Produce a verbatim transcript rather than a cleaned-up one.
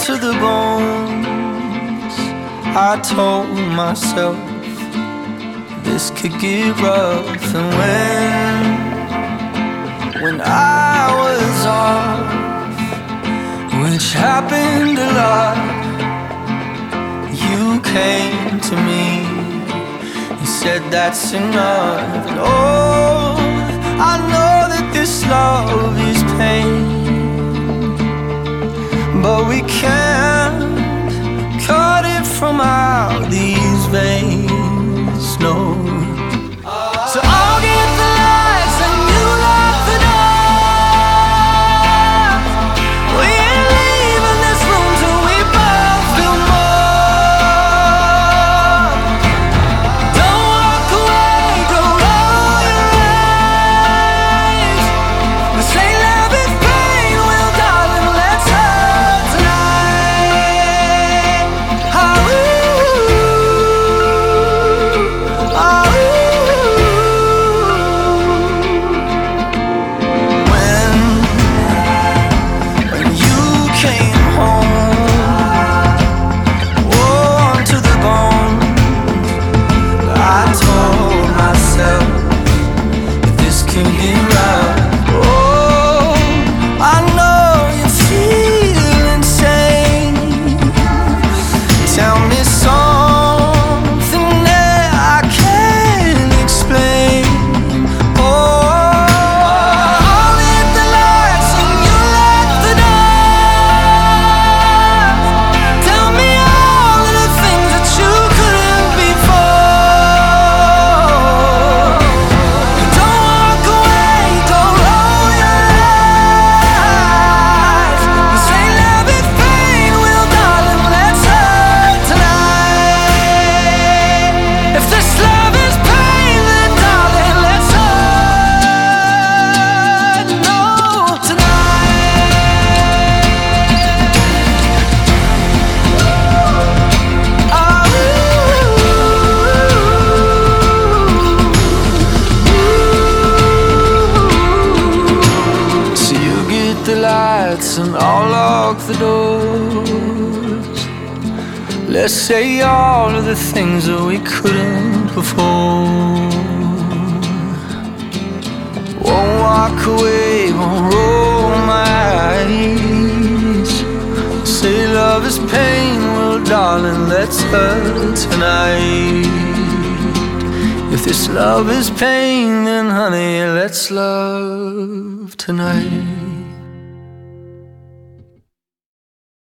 to the bones. I told myself this could get rough. And when, when I was off, which happened a lot, you came to me and said that's enough. And oh, I know that this love is pain, but we can't cut it from out these veins, no. So I'll get the lights and you lock the door. We ain't leaving this room till we both feel more. Don't walk away, don't roll your eyes. This ain't love, it's pain. Well, darling, let's hurt tonight. Oh, oh, when, when you came home, warm to the bone, I told myself that this could get rough. Oh, I know you feel insane. Tell me something that I can't explain. Oh, I'll hit the lights and you lock the door. Tell me all of the things that you couldn't before. Don't walk away, don't roll your eyes. This ain't love, it's pain. Well, darling, let's hurt tonight. If this love is pain, then darling, let's hurt, no, tonight. So you get the lights and I'll lock the doors. Let's say all of the things that we couldn't before. Won't walk away, won't roll my eyes. Say love is pain, well darling, let's hurt tonight. If this love is pain, then honey, let's love tonight.